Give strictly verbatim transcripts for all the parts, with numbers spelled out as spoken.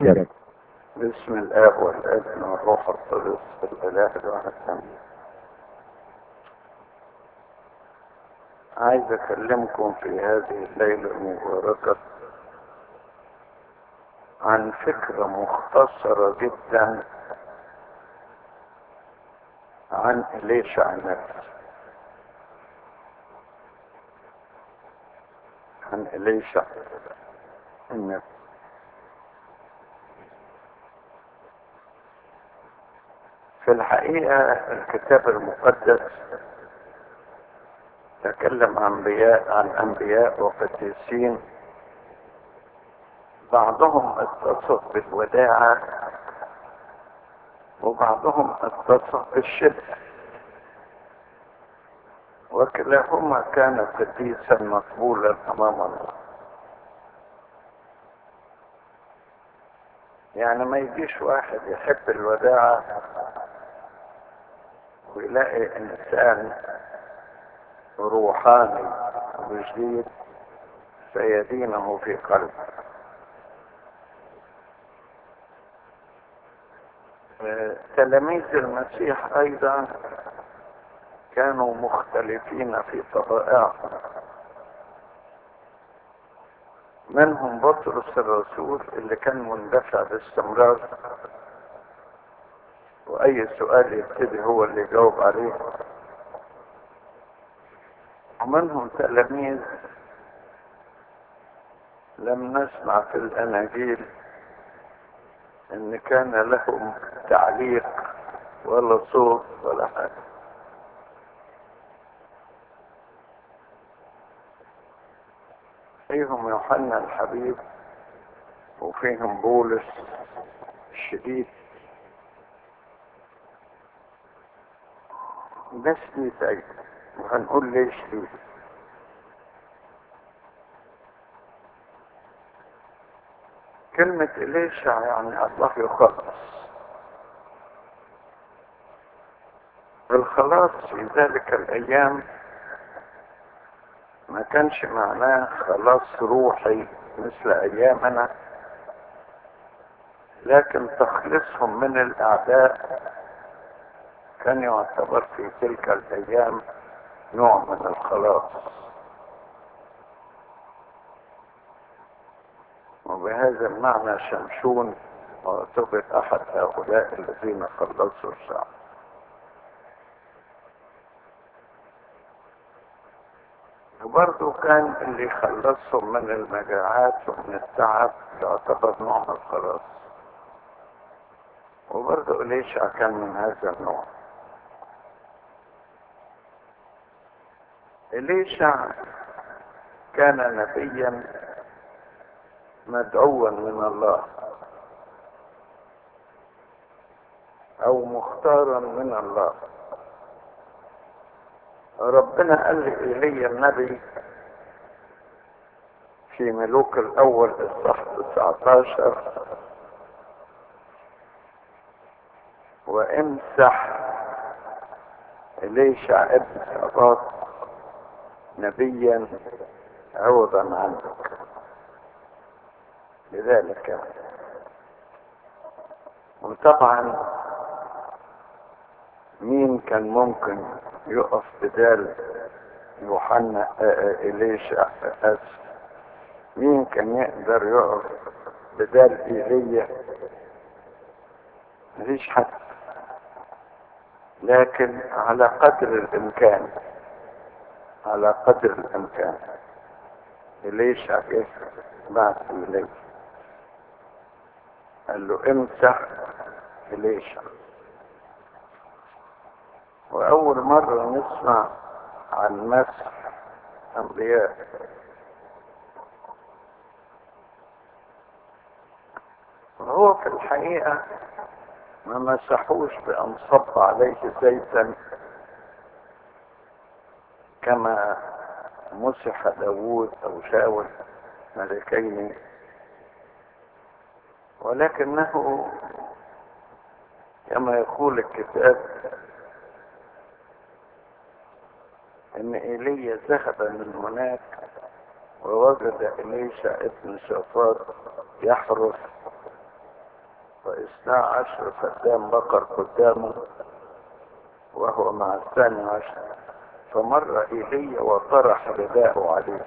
يلا. باسم الآب والابن والروح القدس الإله الواحد آمين. عايز أكلمكم في هذه الليلة المباركة عن فكرة مختصرة جدا عن إليشع نفسه. عن إليشع النفس. في الحقيقة الكتاب المقدس تكلم عن أنبياء عن أنبياء وقديسين، بعضهم اتصف بالوداعة وبعضهم اتصف بالشدة، وكلاهما كان قديسا مقبولا أمام الله. يعني ما يجيش واحد يحب الوداعة ويلاقي إنسان روحاني وجديد فيدينه في قلبه. تلاميذ المسيح أيضا كانوا مختلفين في طبائعهم، منهم بطرس الرسول اللي كان مندفع باستمرار، وأي سؤال يبتدي هو اللي يجاوب عليه، ومنهم تلاميذ لم نسمع في الأناجيل إن كان لهم تعليق ولا صوت ولا حاجة. فيهم يوحنا الحبيب وفيهم بولس الشديد. ده شديد أيضا، وهنقول ليه شديد. كلمة إليشع يعني الله يخلص. الخلاص في ذلك الأيام ما كانش معناه خلاص روحي مثل أيامنا، لكن تخليصهم من الأعداء كان يعتبر في تلك الأيام نوع من الخلاص. وبهذا المعنى شمشون معتبر أحد هؤلاء الذين خلصوا الشعب. وبرضه كان اللي خلصهم من المجاعات ومن التعب يعتبر نوع من الخلاص. وبرضه إليشع كان من هذا النوع. إليشع كان نبيا مدعوا من الله أو مختارا من الله. ربنا قال لإيليا النبي في ملوك الأول الصح تسعة عشر: وامسح إليشع ابن شافاط نبيا عوضا عنك. لذلك وطبعا مين كان ممكن يقف بدال يوحنا إليشع أسف مين كان يقدر يقف بدال إيليا؟ مفيش حد، لكن على قدر الإمكان على قدر الإمكان إليشع جه بعد إيليا قال له امسح إليشع. وأول مرة نسمع عن مسح أنبياء. وهو في الحقيقة ما مسحوش بأن صب عليه زيتا كما مسح داوود أو شاول ملكين، ولكنه كما يقول الكتاب ان ايليا ذهب من هناك ووجد إليشع ابن شافاط يحرس واثنا عشر فدان بقر قدامه وهو مع الثاني عشر، فمر إيليا وطرح رداءه عليه.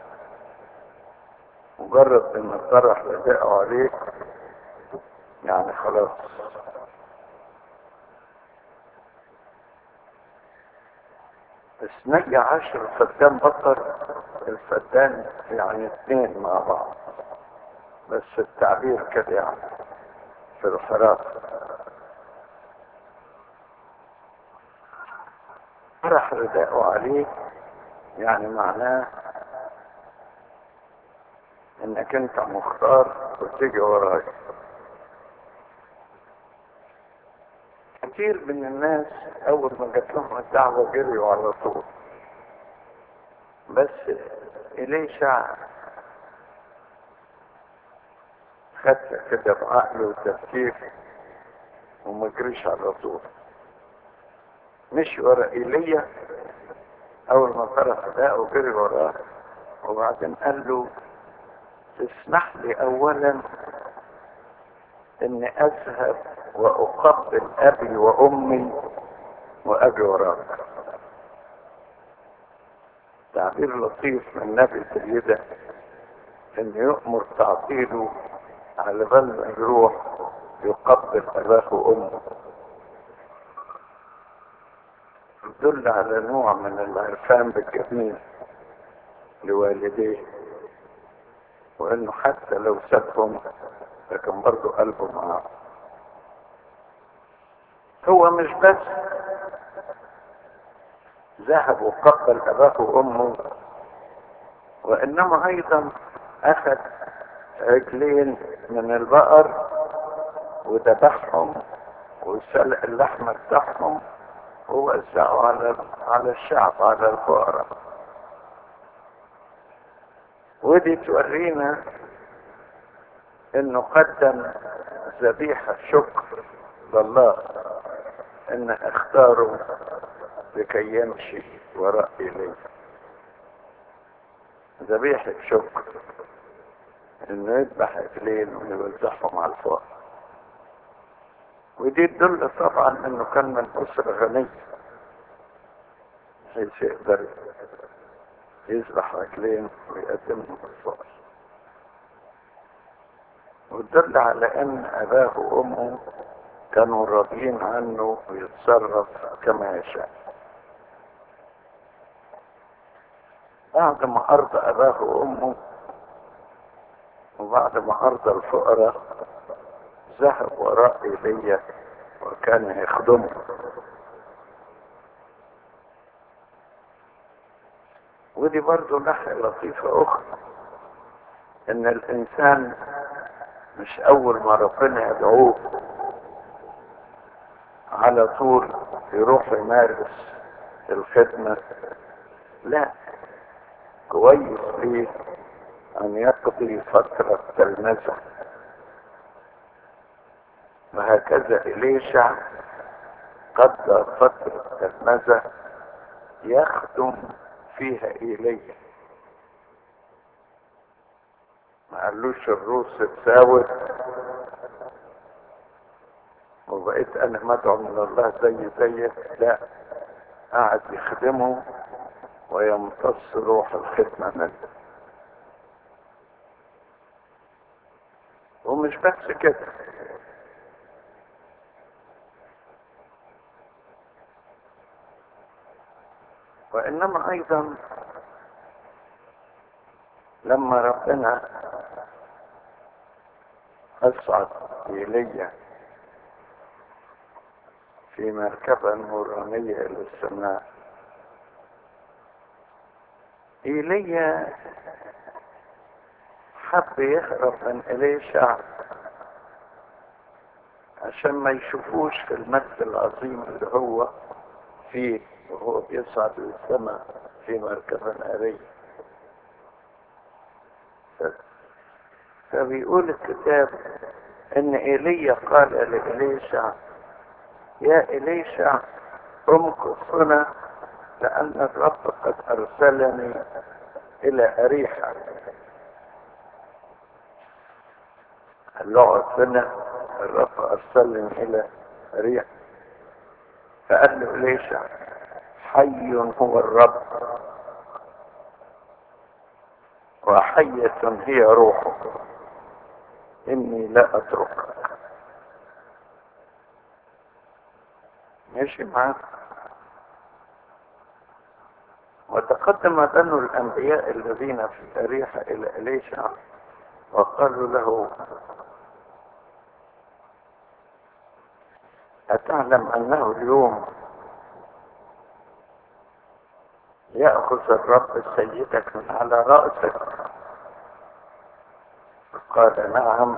مجرد ان طرح رداءه عليه يعني خلاص. اثني عشر فدان بقر، الفدان يعني اثنين مع بعض، بس التعبير كده يعني في الحراسة. طرح رداءه عليه يعني معناه انك انت مختار وتيجي وراي. كتير من الناس اول ما جات لهم الدعوة جريوا على طول، بس إليشع خدت كده بعقل وتفكير وما جريش على طول، مشي ورا ايليا. اول ما طرح ده وجري وراه، وبعدين قال له تسمح لي اولا اني اذهب واقبل ابي وامي واجي وراك. تعبير لطيف من النبي سيدة ان يؤمر تعطيله على بال ما يروح يقبل اباه وامه. يدل على نوع من العرفان بالجميل لوالديه، وانه حتى لو سابهم لكن برضه قلبه معاه. هو مش بس ذهب وقبل اباه وامه، وانما ايضا اخذ عجلين من البقر وذبحهم وسلق اللحم بتاعهم ووزعوا على على الشعب، على الفقراء. ودي تورينا انه قدم ذبيحة شكر لله ان اختاره لكي يمشي وراء إليه. ذبيحة شكر انه يذبح اكلين ويوزعهم على الفقراء. ودي تدل طبعا انه كان من اسرة غنية حيث يقدر يذبح اكلين ويقدمهم للفقراء. وتدل على ان اباه وامه كانوا راضيين عنه ويتصرف كما يشاء. بعد ما ارضى اباه وامه وبعد ما ارضى الفقراء ذهب وراء ايليا وكان يخدمه. ودي برضو ناحية لطيفة اخرى، ان الانسان مش اول ما ربنا يدعوه على طول يروح يمارس الخدمة، لا، كويس ليه ان يقضي فترة تلمذة. وهكذا إليشع قضى فترة تلمذة يخدم فيها إيليا. ما قالوش الروس اتساوت وبقيت انا مدعو من الله زي زيك، لا، قاعد يخدمه ويمتص روح الخدمة منه. ومش بس كده، وانما ايضا لما ربنا اصعد إيليا في مركبة نورانية الى السماء، إيليا حب يهرب من إليشع عشان ما يشوفوش في المجد العظيم اللي هو فيه وهو بيصعد للسماء في مركبة نارية. فبيقول الكتاب ان ايليا قال لإليشع يا إليشع امكث هنا لان الرب قد ارسلني الى اريحا. قال له اقعد هنا الرب أرسلني إلى ريح. فقال له إليشع حي هو الرب وحية هي روحه إني لا أتركك. ماشي معاه. وتقدم بنو الأنبياء الذين في أريحة إلى إليشع وقالوا له أتعلم أنه اليوم يأخذ الرب سيدك من على رأسك؟ قال نعم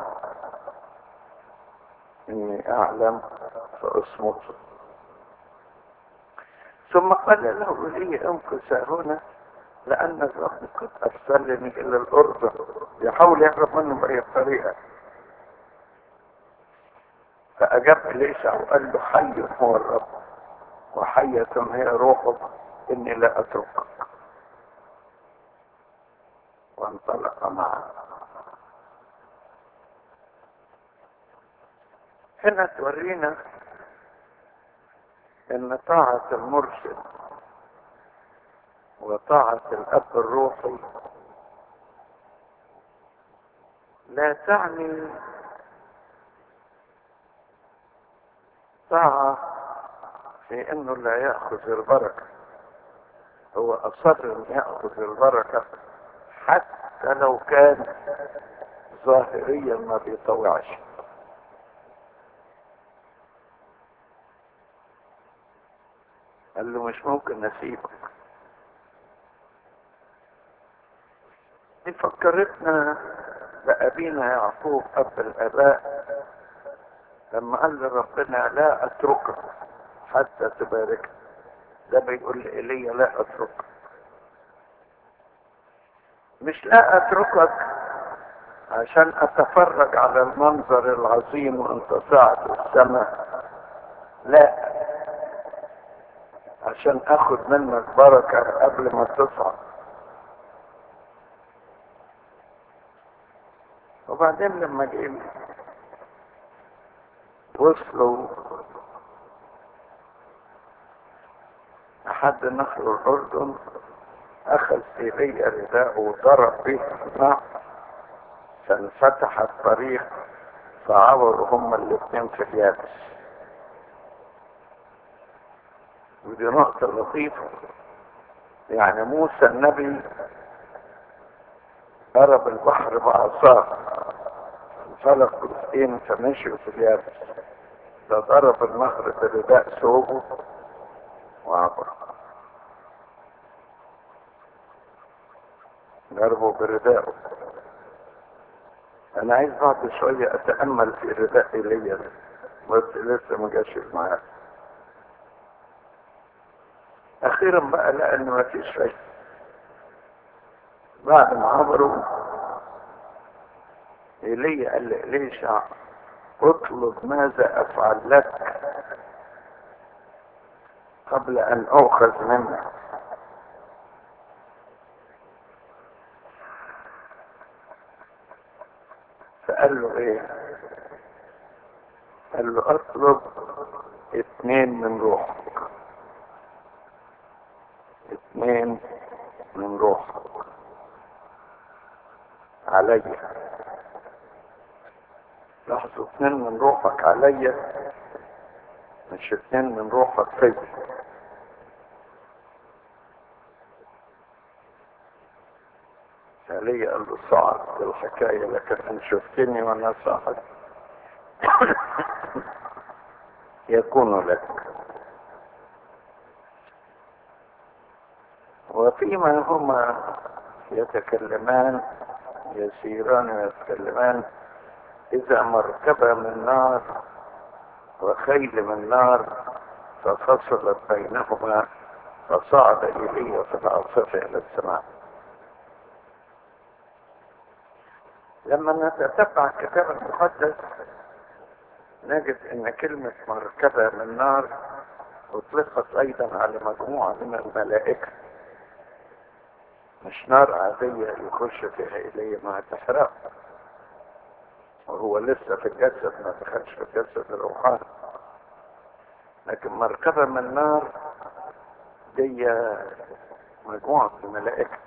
إني أعلم فأصمت. ثم قال له لي امكث هنا لأن الرب قد أرسلني إلى الأردن. يحاول يهرب منه بأي طريقة. فأجاب إليشع وقال له حي هو الرب وحية هي روحه إني لا أتركك. وانطلق معه. هنا تورينا ان طاعة المرشد وطاعة الاب الروحي لا تعني طاعة في انه لا يأخذ البركة. هو اصر ان يأخذ البركة حتى لو كان ظاهريا ما بيطوعش. قال له مش ممكن نسيبك. دي فكرتنا بأبينا يعقوب أب الآباء لما قال لربنا لا أتركك حتى تبارك. ده بيقول لإيليا لا أتركك. مش لا أتركك عشان أتفرج على المنظر العظيم وأنت صاعد السماء، لا، عشان أخذ منك بركة قبل ما تصعد. وبعدين لما جه وصلوا لحد نهر الأردن أخذ إيليا رداءه وضرب به النهر فانفتح الطريق فعبروا هما الاثنين في اليابس. ودي نقطة لطيفة. يعني موسى النبي ضرب البحر بعصاه فلق جزئين فمشوا في اليابس. ده ضرب النهر برداء ثوبه وعبر. ضربه برداءه. انا عايز بعد شوية اتأمل في رداء ايليا بس لسه ما جاش معاه. اخيرا بقى لقى ان ما فيش شيء. بعد ما عبروا ايليا قال لإليشع اطلب ماذا افعل لك قبل ان اؤخذ منك. فقال له ايه؟ قال له اطلب اثنين من روحك. اثنين من روحك عليا. لاحظوا اثنين من روحك عليا مش اثنين من روحك فيا. علي قال له صعد الحكاية لكن ان شفتني وانا صاحب يكون لك. وفيما هما يتكلمان يسيران ويتكلمان إذا مركبة من نار وخيل من نار ففصلت بينهما فصعد إيليا في العاصفة إلى السماء. لما نتتبع الكتاب المقدس نجد ان كلمة مركبة من نار اطلقت ايضا على مجموعة من الملائكة. مش نار عادية يخش فيها إليه ما تحرق. وهو لسه في الجسد، ما دخلش في الجسد الروحاني. لكن مركبة من نار دي مجموعة من الملائكة،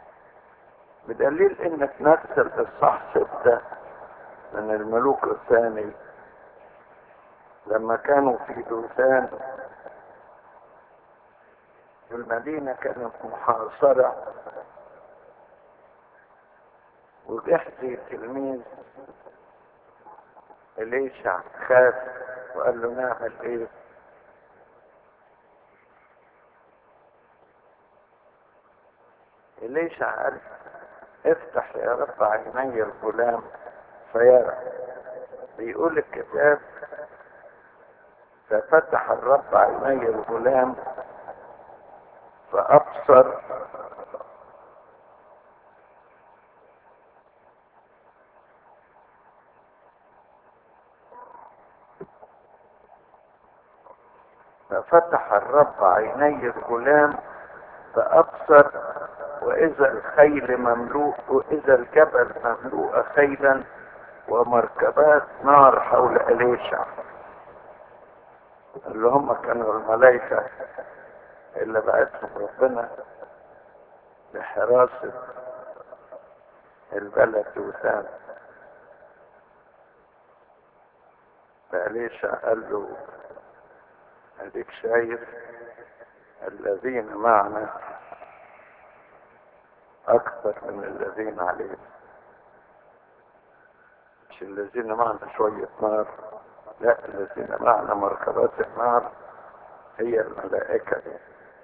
بدليل ان تنزل اصحاح ستة من الملوك الثاني لما كانوا في دوثان، المدينة كانت محاصرة، وجحزي تلميذ إليشع خاف وقال له نعمل ايه؟ إليشع قال افتح يا رب عيني الغلام فيرى. بيقول الكتاب ففتح الرب عيني الغلام فأبصر ففتح الرب عيني الغلام فأبصر وإذا الخيل مملوء، وإذا الجبل مملوء خيلا ومركبات نار حول إليشع، اللي هم كانوا الملائكة اللي بعتهم ربنا لحراسة البلد دوثان. فإليشع قال له اديك شايف الذين معنا اكثر من الذين علينا، مش الذين معنا شوية نار، لا، الذين معنا مركبات النار هي الملائكة دي.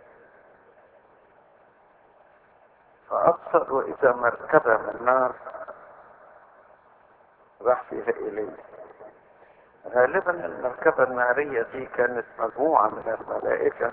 فأبصر وإذا مركبة من نار راح فيها إليه. غالبا المركبة النارية دي كانت مجموعة من الملائكة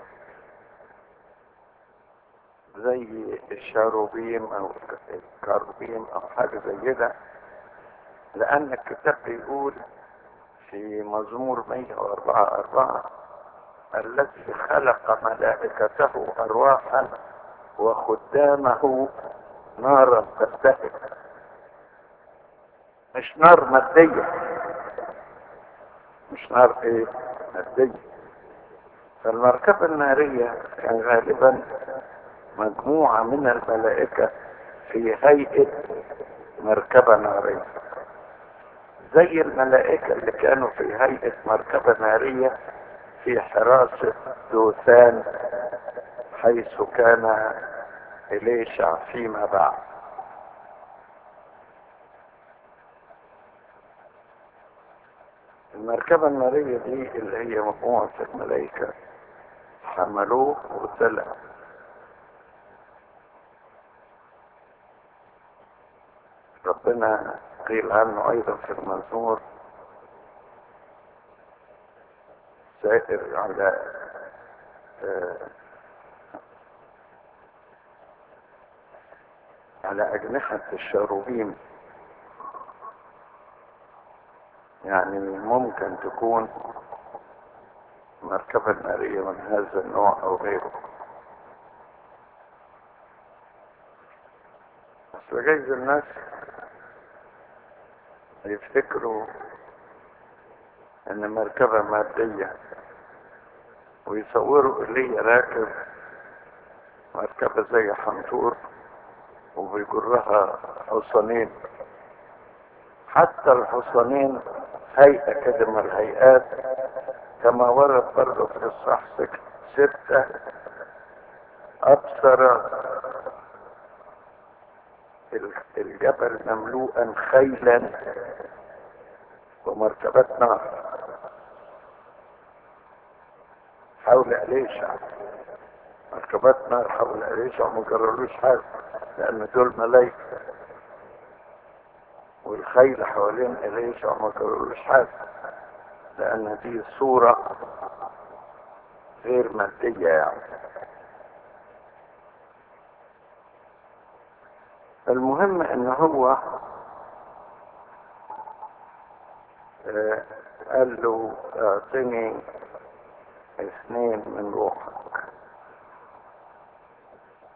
زي الشاروبيم أو الكاروبيم أو حاجة زي كده، لأن الكتاب بيقول في مزمور مئة وأربعة أربعة الذي خلق ملائكته أرواحا وخدامه نارا تلتهب. مش نار مادية، مش نار ايه مادية. فالمركبة النارية كان غالبا مجموعة من الملائكة في هيئة مركبة نارية، زي الملائكة اللي كانوا في هيئة مركبة نارية في حراسة دوثان حيث كان إليشع فيما بعد. المركبة النارية دي اللي هي مجموعة الملائكة حملوه وطلع. ربنا قيل عنه ايضا في المزمور سائر على آه على اجنحة الشاروبيم، يعني ممكن تكون مركبة نارية من هذا النوع او غيره. بس جايز الناس يفتكروا ان مركبة مادية ويصوروا اللي راكب مركبة زي حنطور وبيجرها حصانين. حتى الحصانين هيئة كده من الهيئات، كما ورد برضه في الصح ستة أبصر الجبل مملوءا خيلا ومركبات نار حول إليشع. مركبات نار حول إليشع ما جرالوش حاجة لأن دول ملايكة، والخيل حوالين إليشع ما جرالوش حاجة لأن دي صورة غير مادية يعني. المهم ان هو آه قال له اعطني اثنين من روحك.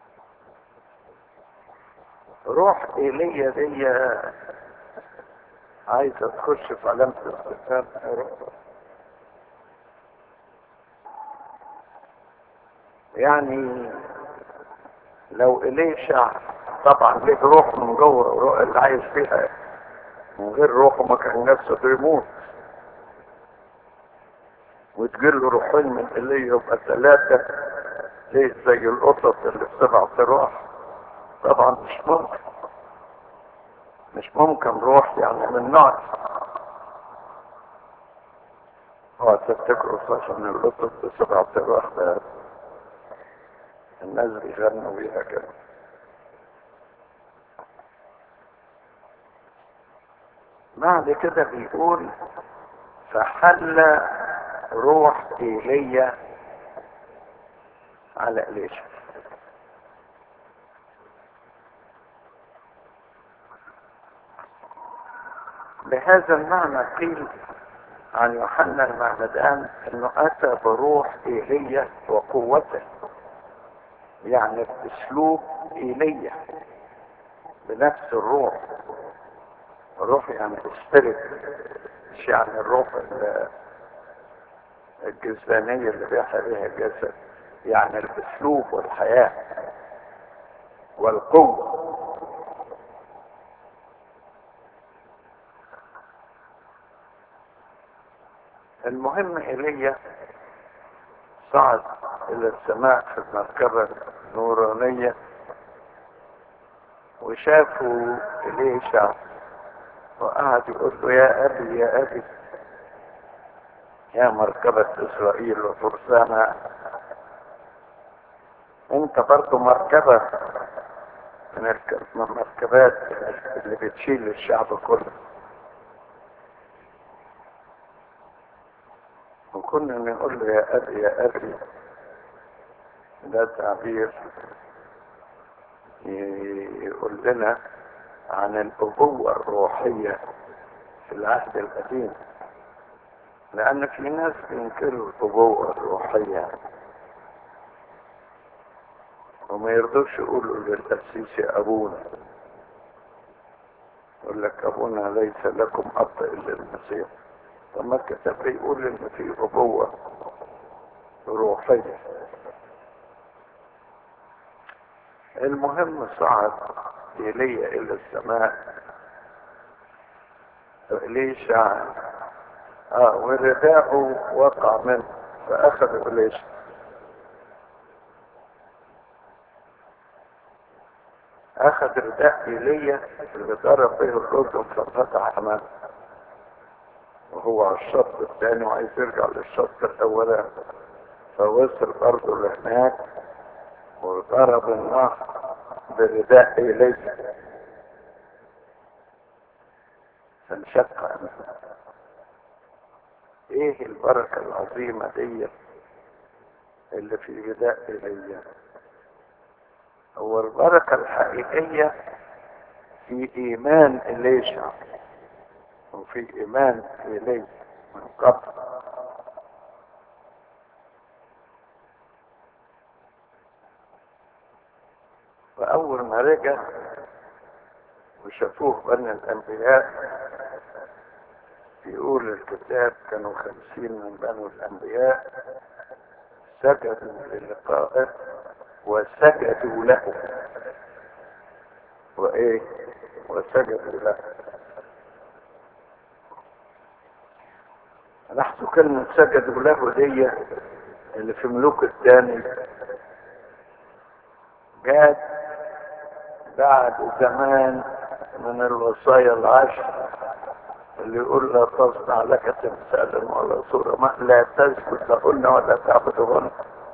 روح ايليا دي عايزة تخش في علامة الاستفهام. يعني لو إليشع طبعا ليه روح من جوه، روح اللي عايز فيها، من غير روحه ما كان نفسه بيموت، وتجيله روحين من إليه يبقى ثلاثة، ليه زي القطط اللي بسبع ارواح؟ طبعا مش ممكن، مش ممكن روح يعني من نوع. هو تفتكروا صح ان القطط بسبع ارواح ده الناس بيغنوا بيها كده؟ بعد كده بيقول فحل روح ايليا على إليشع. بهذا المعنى قيل عن يوحنا المعمدان انه اتى بروح ايليا وقوته، يعني باسلوب ايليا، بنفس الروح. الروح يعني استرد، مش يعني الروح الجسدانية اللي بيحيا بها الجسد، يعني الاسلوب والحياة والقوة. المهم ايليا صعد الى السماء في المركبة النورانية، وشافوا إليشع وقعد يقول له يا ابي يا ابي يا مركبة اسرائيل وفرسانها، انت برضو مركبة من المركبات اللي بتشيل الشعب كله. وكنا نقول له يا ابي يا ابي، ده تعبير يقول لنا عن الابوة الروحية في العهد القديم، لان في ناس بينكروا الابوة الروحية وما يرضوش يقولوا للقسيس يا ابونا، يقول لك ابونا ليس لكم اب الا المسيح. طب ما الكتاب بيقول ان في ابوة روحية. المهم صعد إيليا الى السماء، إليشع اه ورداءه وقع منه فاخذ إليشع. اخذ رداء إيليا اللي ضرب به الأردن فانفتح امامه، وهو على الشط الثاني وعايز يرجع للشط الاولاني، فوصل برضه لهناك وضرب النهر برداء إيليا فانشق امامه. ايه البركة العظيمة دي اللي في رداء إيليا؟ هو البركة الحقيقية في ايمان إليشع وفي ايمان إيليا من قبل. فاول ما رجع وشافوه بني الانبياء، يقول الكتاب كانوا خمسين من بنو الانبياء سجدوا للقائه وسجدوا له. وايه؟ وسجدوا له. لاحظوا كلمة سجدوا له دي اللي في ملوك الثاني جات بعد زمان من الوصايا العشر اللي يقول لا تصنع لك تمثالا ولا صورة ما لا تسجد لهن ولا تعبدهن.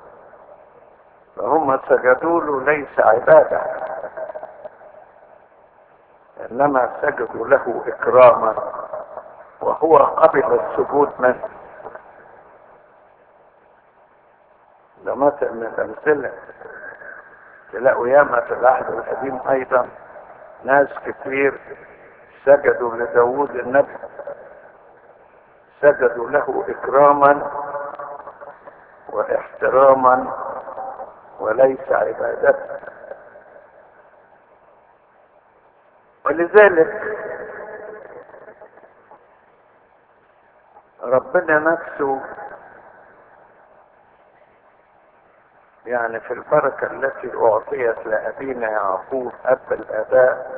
فهم سجدوا له ليس عبادة، انما سجدوا له اكراما، وهو قبل السجود منه. ده مثل من الامثله. تلاقوا ياما في العهد القديم ايضا ناس كتير سجدوا لداود النبي، سجدوا له اكراما واحتراما وليس عبادة. ولذلك وربنا نفسه يعني في البركة التي أعطيت لأبينا يعقوب أب الآباء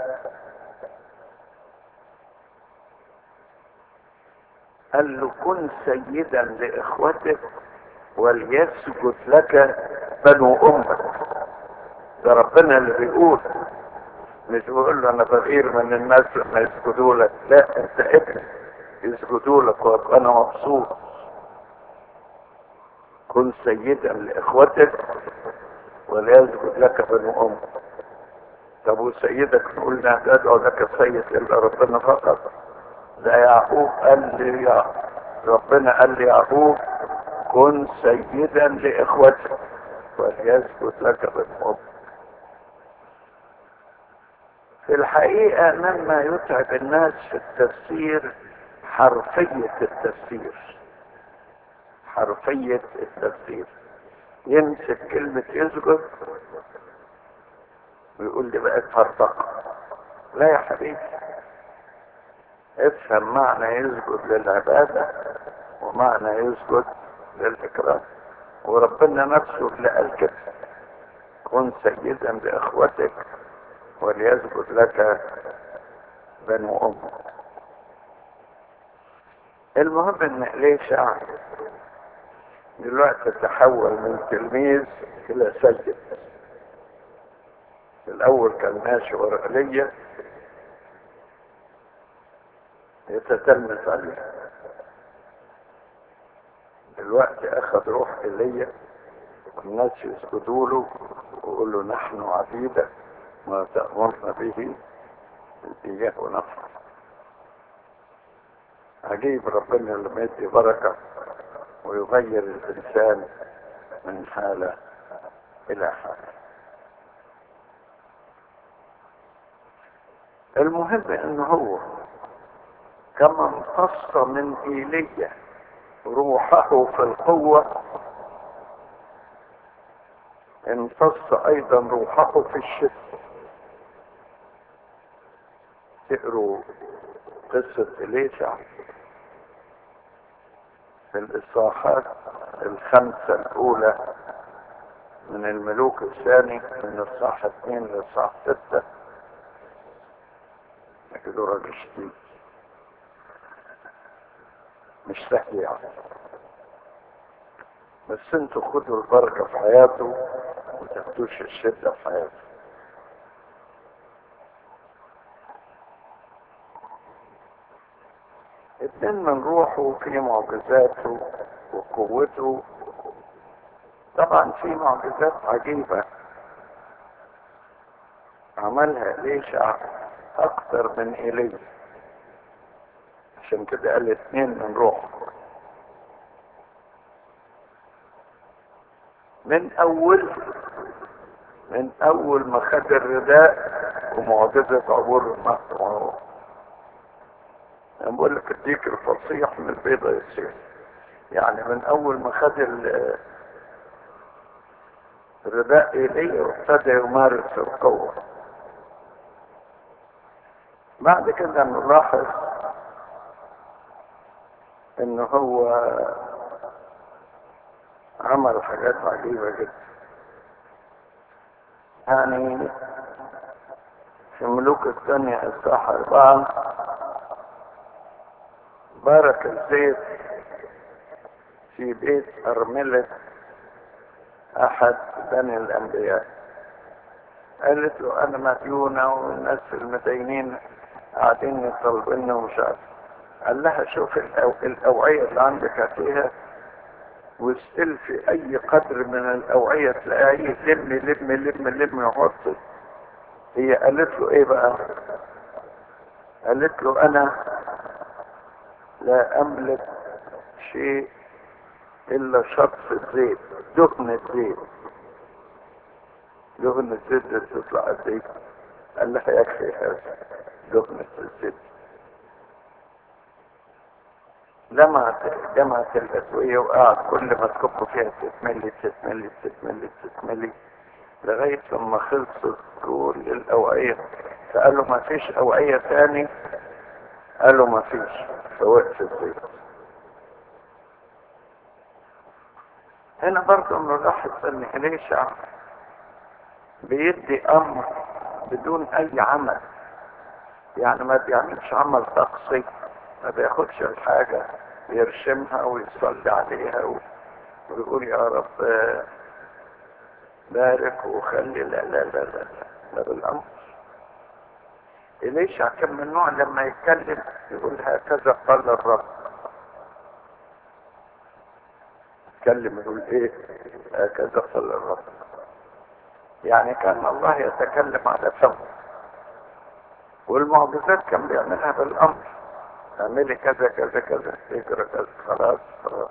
قال له كن سيدا لإخوتك وليسجد لك بنو أمك. ده ربنا اللي بيقول، مش بيقول له أنا بغير من الناس لما يسجدوا لك، لا، أنت ابن يسجدوا لك وأبقى أنا مبسوط. كن سيدا لإخوتك وليسجد لك بنو أمك. طب وسيدك نقول لا تدعو لك سيد إلا ربنا فقط؟ ده يعقوب قال لي يا ربنا قال لي يعقوب كن سيدا لإخوتك وليسجد لك بنو أمك. في الحقيقة مما يتعب الناس في التفسير حرفية التفسير، حرفية التفسير. يمسك كلمة يسجد ويقول لي بقت فرطقة. لا يا حبيبي، افهم معنى يسجد للعبادة ومعنى يسجد للإكرام. وربنا نفسه اللي قال كده كن سيدا لإخوتك وليسجد لك بنو أمك. المهم ان إليشع دلوقتي تحول من تلميذ الى سيد. الاول كان ماشي ورا ايليا يتتلمذ عليه، دلوقتي اخذ روح ايليا والناس يسجدوا له ويقولوا له نحن عبيدك ما تأمرنا به اياه نفعل. عجيب ربنا لما يدي بركة ويغير الإنسان من حالة إلى حالة. المهم إنه هو كما امتص من إيليا روحه في القوة امتص أيضا روحه في الشدة. تقروا قصة إليشع في الإصحاحات الخمسة الأولى من الملوك الثاني من الصح اثنين للصح ستة. لكن راجل شديد مش سهل يعني، بس انتوا خدوا البركة في حياته وتاخدوش الشدة في حياته. اتنين من روحه في معجزاته وقوته. طبعا في معجزات عجيبة عملها إليشع اكتر من إيليا، عشان كده قال اتنين من روحه. من اول من اول ما خد الرداء ومعجزة عبور النهر. انا بقول لك الديك الفصيح من البيضة يصير، يعني من اول ما خد الرداء إليه وابتدى يمارس القوة. بعد كده نلاحظ ان هو عمل حاجات عجيبة جدا. يعني في ملوك الثانية اصحاح أربعة بارك الزيت في بيت أرملة أحد بني الأنبياء. قالت له أنا مديونة والناس المدينين قاعدين يطلبنا ومش عارف. قال لها شوف الأو... الأوعية اللي عندك هاتيها واستل في أي قدر من الأوعية تلاقيه لم لم لم لم يحط. هي قالت له إيه بقى؟ قالت له أنا لا أملك شيء إلا شطف الزيت، دهن الزيت. دهن الزيت ده تطلع قد إيه؟ قال لها يكفي هذا دهن الزيت. جمعت جمعت الأسوية وقعد كل ما تكب فيها تتملي تتملي تتملي تتملي لغاية لما خلصت كل الأوعية. فقالوا ما فيش أوعية تاني، قالوا ما فيش، فوقف الزيت. هنا برضه نلاحظ ان إليشع بيدي امر بدون اي عمل، يعني ما بيعملش عمل شخصي، ما بياخدش الحاجة يرشمها ويصلي عليها ويقول يا رب بارك وخلي، لا لا لا لا لا بالامر. إليشع كان من النوع لما يتكلم يقول هكذا قال الرب، يتكلم يقول ايه هكذا قال الرب، يعني كان الله يتكلم على فمه. والمعجزات كان بيعملها بالامر، اعملي كذا كذا كذا اجرى كذا، خلاص خلاص.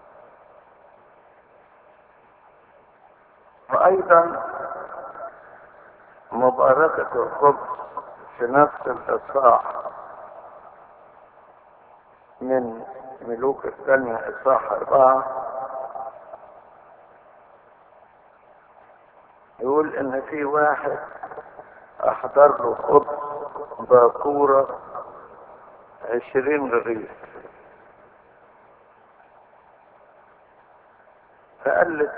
وايضا مباركة الخبز في نفس الاصحاح من ملوك الثانية اصحاح اربعة، يقول ان في واحد احضر له خبز باكورة عشرين رغيف، فقال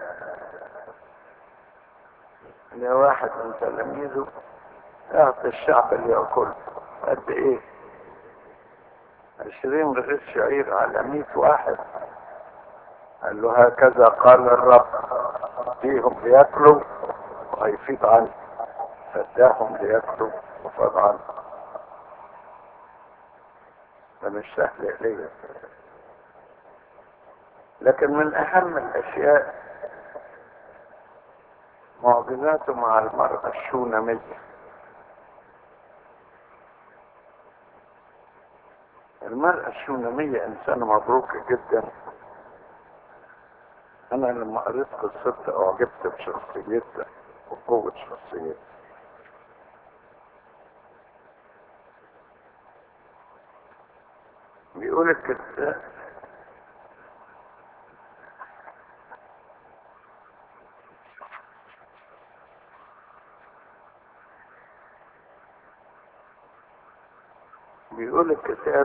لواحد من تلاميذه اعطي الشعب اللي ياكل. قد ايه؟ عشرين رغيف شعير على مئة واحد. قال له هكذا قال الرب، فيهم لياكلوا وهيفيض عنه، فاداهم لياكلوا وفاض عنه. ده مش سهل ليه. لكن من اهم الاشياء معجزاته مع المرأة الشونامية. المرأة الشونامية انسانة مبروكة جدا. انا لما قريت قصتها اعجبت بشخصيتها وقوة شخصيتها. بيقول الكتاب بيقول الكتاب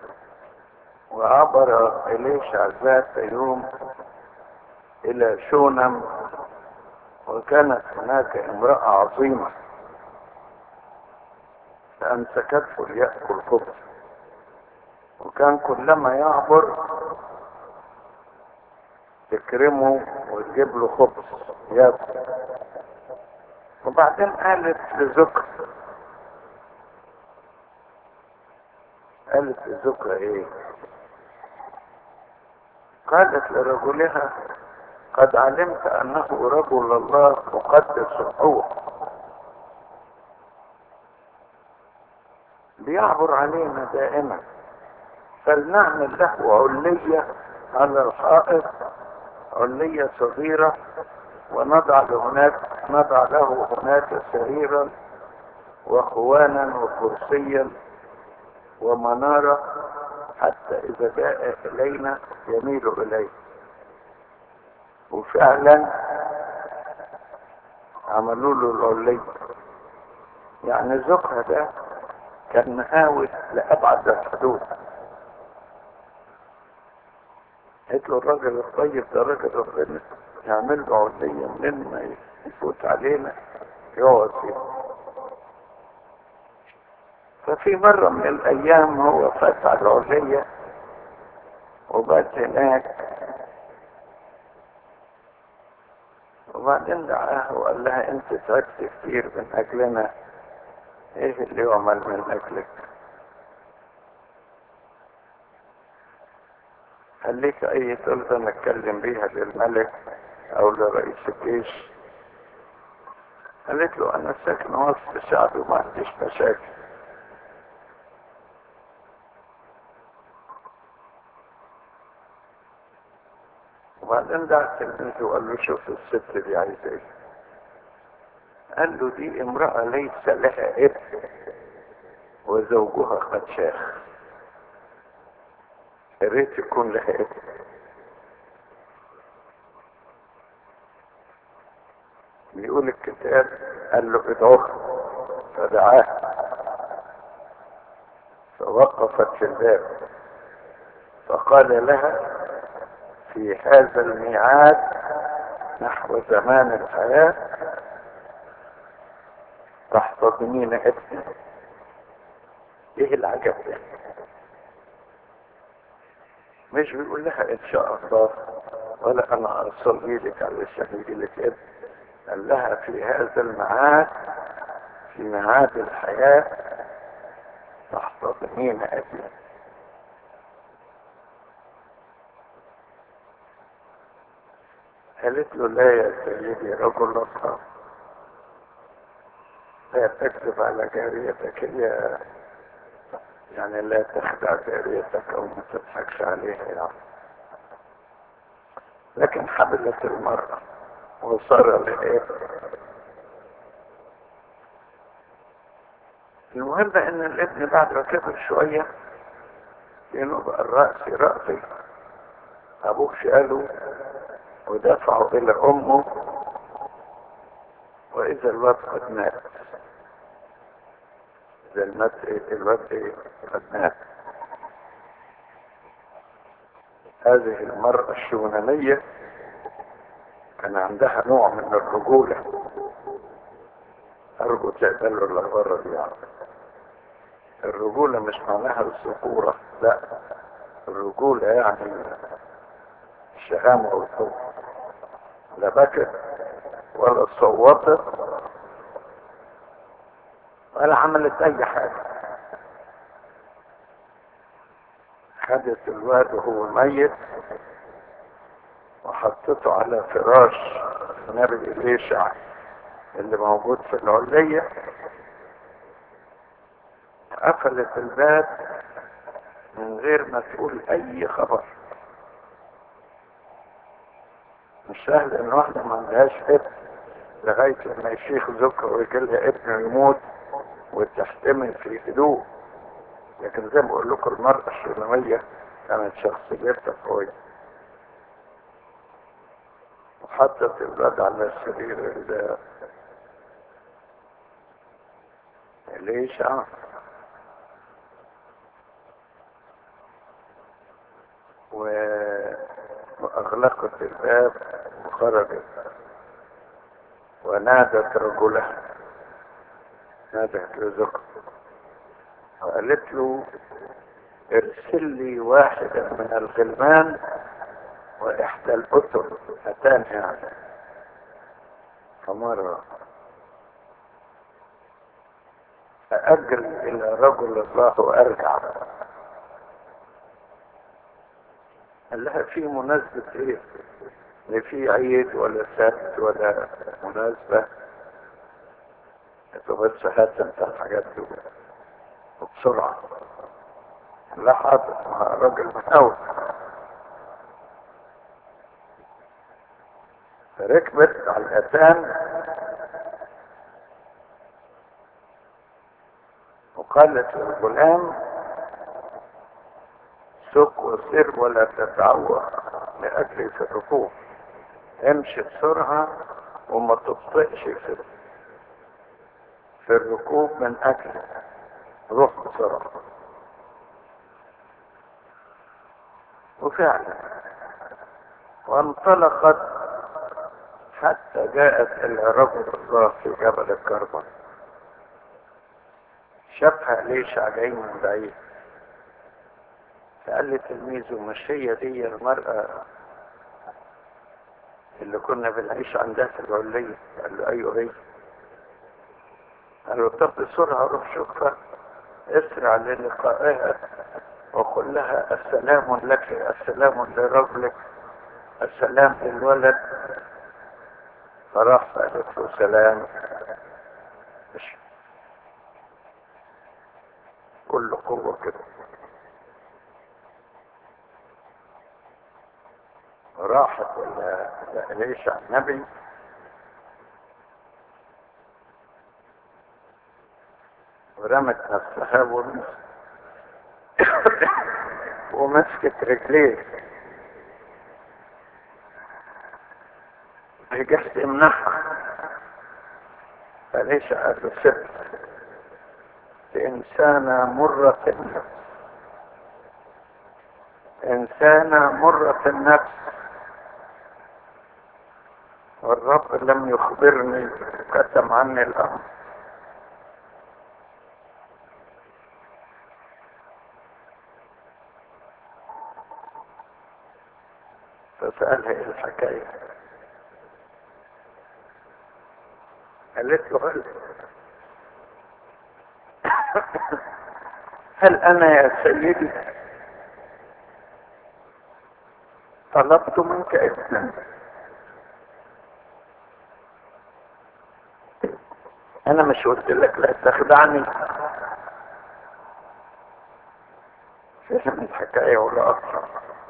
وعبر إليشع ذات يوم إلى شونم، وكانت هناك امرأة عظيمة فأمسكته ليأكل خبز، وكان كلما يعبر تكرمه وتجيب له خبز ياكل. وبعدين قالت لزوجها قالت لزوجها ايه؟ قالت لرجلها قد علمت انه رجل الله مقدس الروح بيعبر علينا دائما، فلنعمل له علية على الحائط، علية صغيرة، ونضع له هناك نضع له هناك سريرا وخوانا وكرسيا ومنارة، حتى إذا جاء إلينا يميل إليه. وفعلا عملوا له العلية. يعني زوجها ده كان مهاوس لأبعد الحدود. قلت له الراجل الطيب ده راجل ربنا يعمل له علية منين ما يفوت علينا يقعد فيه. ففي مرة من الأيام هو فات على العلية وبات هناك، وبعدين دعاها وقال لها انت تعبت كتير من اجلنا، ايه اللي يعمل من اجلك؟ خليك اي طلبة نتكلم بيها للملك او لرئيس الجيش. قالت له انا ساكن وسط شعبي وما عنديش مشاكل. وبعدين دعا تلميذه وقال له شوف الست دي عايزه ايه. قال له دي امرأة ليس لها ابن وزوجها قد شاخ، يا ريت يكون لها ابن. بيقول الكتاب قال له ادعوها، فدعاها فوقفت في الباب فقال لها في هذا الميعاد نحو زمان الحياة تحتضنين ابني. ايه العجب ده؟ مش بيقول لها ان شاء الله ولا انا اصلي لك علشان يجي لك ابن، قال لها في هذا الميعاد، في ميعاد الحياة تحتضنين ابني. قالت له لا يا سيدي رجل الله، لا تكذب على جاريتك، هي يعني لا تخدع جاريتك او ما تضحكش عليها يعني. لكن حبلت المرأة وصار لها. المهم ان الابن بعد ما كبر شوية انه بقى الرأس رأسي، ابوه شاله ودفعه الى امه، واذا الواد قد مات. اذا المات الواد قد مات. هذه المرأة الشونانية كان عندها نوع من الرجولة، ارجو تقبلوا العبارة دي يعني. الرجولة مش معناها الذكورة، لا، الرجولة يعني الشهامة والحب. لا بكت ولا صوتت ولا عملت اي حاجة. خدت الواد وهو ميت وحطته على فراش نبي إليشع اللي موجود في العلية، قفلت الباب من غير ما تقول اي خبر. مش سهل ان واحدة ما عندهاش ابن لغاية لما يشيخ ذكر ويجيلها ابن يموت وتحتمل في هدوء. لكن زي ما بقول لكم المرأة الشونامية كانت شخصيتها قوية، وحطت الولاد على السرير اللي إليشع، وأغلقت الباب وخرجت ونادت رجلها، نادت لذكر وقالت له ارسل لي واحدا من الغلمان واحدى الأتن أتان يعني. فمرة أأجل إلى رجل الله وأرجع. قال لها في مناسبة ايه؟ لا في عيد ولا سبت ولا مناسبة، بس هات انت الحاجات دي وبسرعة. لا حاضر، مع راجل مهاوي. فركبت على الأتان وقالت للغلام سك وسر ولا تتعوى لأجل في الركوب، امشي بسرعة وما تبطئش في في الركوب من أجل، روح بسرعة. وفعلا وانطلقت حتى جاءت إلى رجل الله في جبل الكرمل. شافها إليشع جاي من بعيد، فقال لي تلميذه مش هي دي المرأة اللي كنا بنعيش عندها في العلية؟ قال له ايوه هي. قال له طب بسرعة روح شوفها، اسرع للقائها وقل لها السلام لك، السلام لرجلك، السلام للولد. فراح قالت له سلام، مش كل قوة كده. راحت إليشع النبي ورمت نفسها ومسكت ومسكت رجليه، رجعت تمنحها. فإليشع قال له سبت إنسانة مرة النفس، إنسانة مرة النفس، والرب لم يخبرني، كتم عني الأمر. فسألها ايه الحكاية؟ قالت له هل هل انا يا سيدي طلبت منك ابنا؟ انا مش قلت لك لا تخدعني؟ فهم الحكاية ولا اكثر.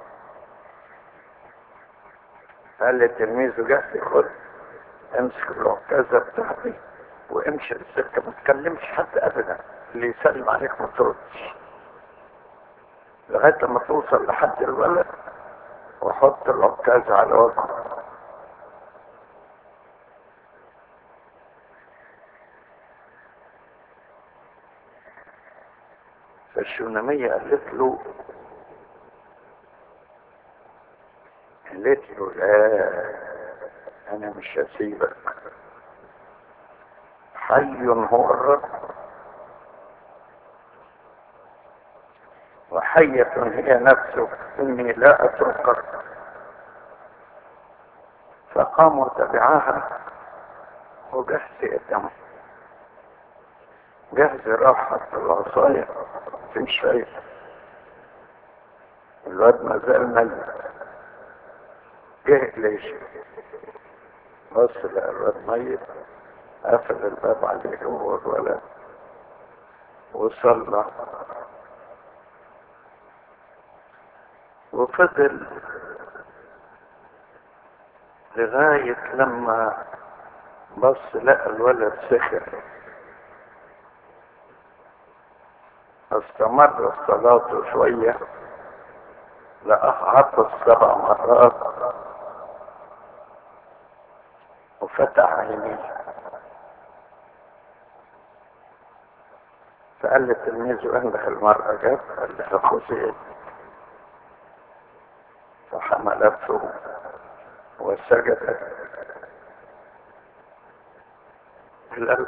قال لي تلميذه جهدي خد امسك العكازة بتاعتي وامشي السكة، ما تكلمش حد ابدا، اللي يسلم عليك ما تردش لغاية لما توصل لحد الولد وحط العكازة على وجهه. فالشونامية قالت له قالت له لا، انا مش هسيبك، حي هو الرب وحية هي نفسك، اني لا اتركك. فقام وتبعها وجهز قدامه، جهز راح حط العصاية مفيش فايدة، الواد ما زال ميت. جه ليش بص لقى الواد ميت، قفل الباب عليه هو الولد وصلى، وفضل لغاية لما بص لقى الولد سخر. استمر صلاته شوية، لقاه عطس سبع مرات وفتح عينيه. فقال لتلميذه انده المرأة جت، قال لها خذي، فحملته وسجدت الى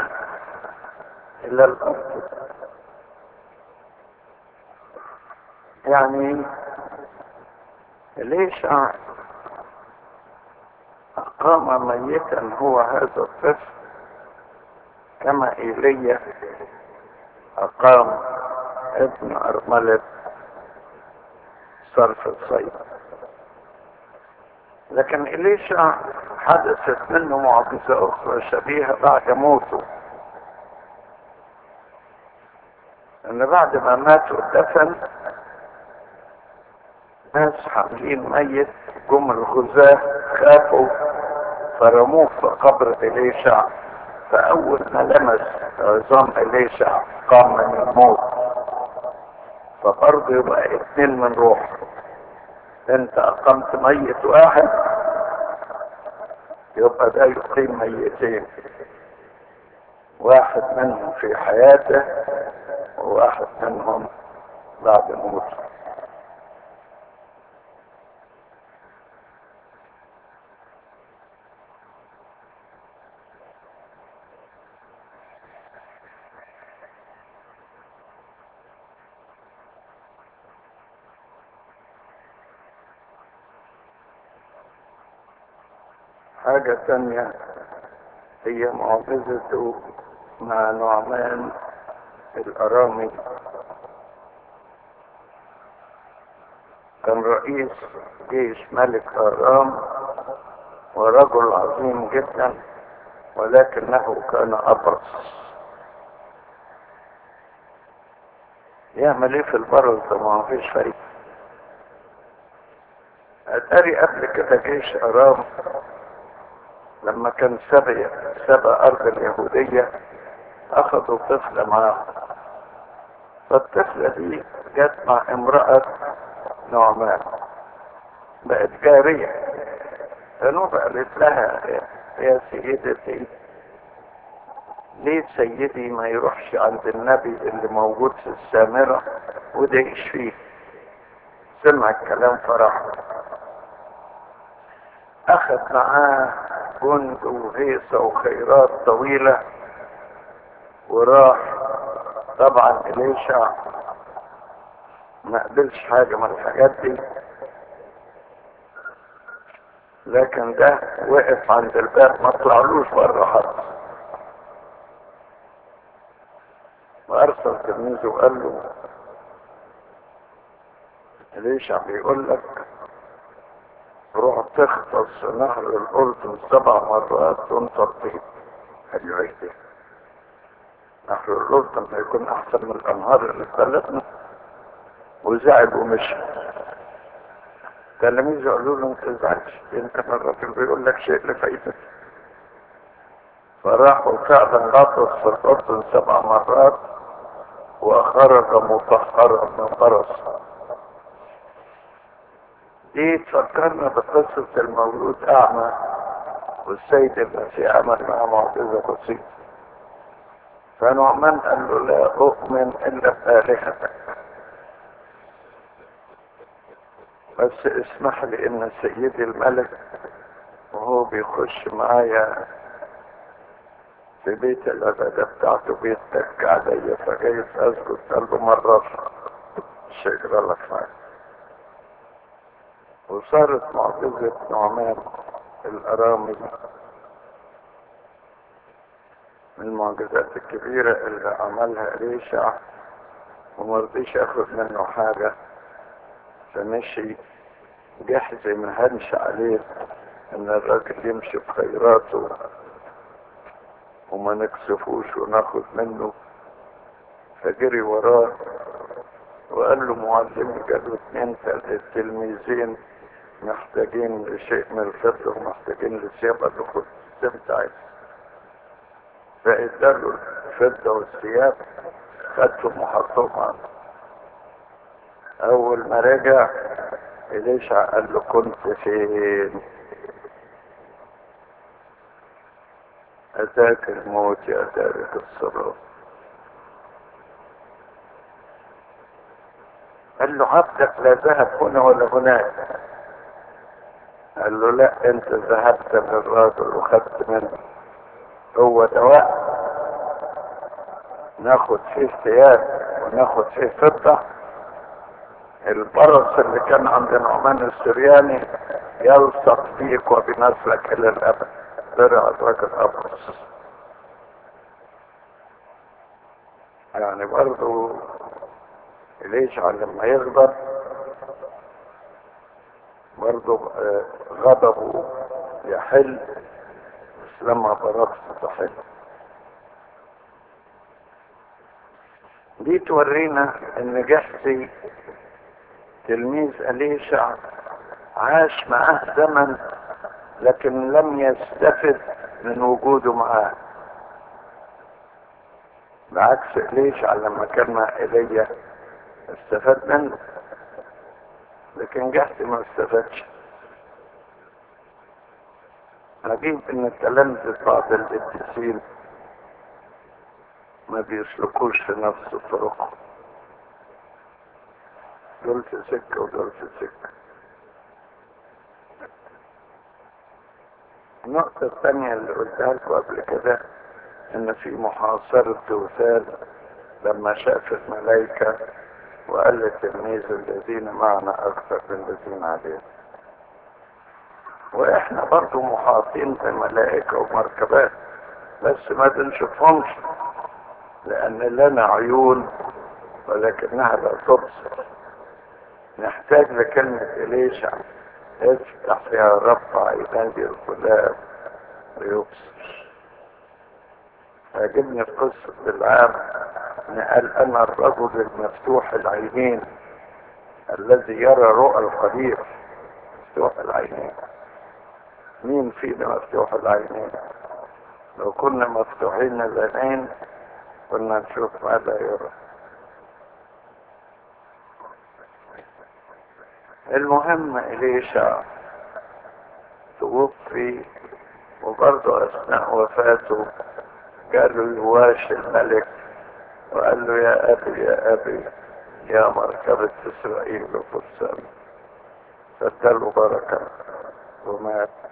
الى الارض. يعني ليش أقام ميتا هو هذا الطفل كما إيليا أقام ابن أرملة صرف الصيد؟ لكن إليشع حدثت منه معجزة أخرى شبيهة بعد موته، أن بعد ما مات ودفن ناس حاملين ميت جم الغزاة خافوا فرموه في قبر إليشع، فأول ما لمس عظام إليشع قام من الموت. فبرضه يبقى اتنين من روحه، انت أقمت ميت واحد يبقى ده يقيم ميتين، واحد منهم في حياته وواحد منهم بعد موته. حاجة تانية هي معجزته مع نعمان الأرامي. كان رئيس جيش ملك أرام ورجل عظيم جدا، ولكنه كان أبرص. يعمل ايه في البرص ده؟ ما فيش فايدة. اتاري قبل كده جيش أرام لما كان سبق سبق أرض اليهودية أخذوا طفلة معاهم، فالطفلة دي جت مع امرأة نعمان بقت جارية. فنوبة قالت لها يا سيدتي ليه سيدي ما يروحش عند النبي اللي موجود في السامرة وده يشفيه؟ سمع الكلام فرح. اخذ معاه جند وهيصة وخيرات طويلة وراح. طبعا إليشع ما قبلش حاجة من الحاجات دي، لكن ده وقف عند الباب ما طلعلوش بره حد، وارسل تلميذه وقال له إليشع بيقول لك روح تغطس نهر الأردن سبع مرات وانت تطيب. قال له ايه؟ نهر الأردن هيكون أحسن من الأنهار اللي في بلدنا؟ وزعل ومشي. تلاميذه قالوا له ما تزعلش، انت الراجل بيقول لك شيء لفايدتك. فراحوا فعلا غطس في الأردن سبع مرات وخرج مطهرا من برص. دي تفكرنا بقصة المولود أعمى والسيد المسيح عمل معاه معجزة بسيطة. فنعمان قال له لا أؤمن إلا بآلهتك، بس اسمح لي إن سيدي الملك وهو بيخش معايا في بيت العبادة بتاعته بيتك عليا فجايز أسجد. قال له مرة مش هيجرى لك حاجة. وصارت معجزة نعمان الأرامل من المعجزات الكبيرة اللي عملها إليشع، ومرضيش ياخد منه حاجة، فمشي جحزي ما هنش عليه ان الراجل يمشي بخيراته وما نكسفوش وناخد منه. فجري وراه وقال له معلمي قالوا اتنين تلميذين محتاجين لشيء من الفضة ومحتاجين لثياب. قال له خد استمتع. فاداله الفضة والثياب، خدتهم وحطهم عنه. اول ما رجع إليشع قال له كنت فين؟ أتاك الموت يا تارك الصلاة. قال له عبدك لا ذهب هنا ولا هناك. قال له لا، انت ذهبت للراجل وخدت منه. هو دواء ناخد فيه ثياب وناخد فيه فضة. البرص اللي كان عند نعمان السرياني يلصق فيك وبنسلك الى الابد. درع الراجل ابرص. يعني برضو إليشع لما يغضب برضو غضبه يحل، بس لما برص تحل. دي تورينا ان جحزي تلميذ إليشع عاش معاه زمن لكن لم يستفد من وجوده معاه، بعكس إليشع لما كان مع ايليا استفاد منه، لكن جحزي ما استفادش. عجيب ان التلامذة بعض القديسين ما بيسلكوش في نفس الطرق، دول في سكة ودول في سكة. النقطة الثانية اللي قلتها لكم قبل كده ان في محاصرة توثان لما شاف الملائكة وقال للتلميذ الذين معنا اكثر من الذين علينا. واحنا برضو محاطين بملائكة ومركبات بس ما بنشوفهمش لان لنا عيون ولكنها لا تبصر. نحتاج لكلمة إليشع افتح يا رب عيني الغلام ليبصر. عجبني في قصة بالعام ان قال انا الرجل المفتوح العينين الذي يرى رؤى القدير. مفتوح العينين، مين فينا مفتوح العينين؟ لو كنا مفتوحين العينين كنا نشوف ما لا يرى. المهم إليشع توفي، وبرضه اثناء وفاته قالوا الواش الملك وقال له يا ابي يا ابي يا مركبة إسرائيل وفرسان، فاداله بركة ومات.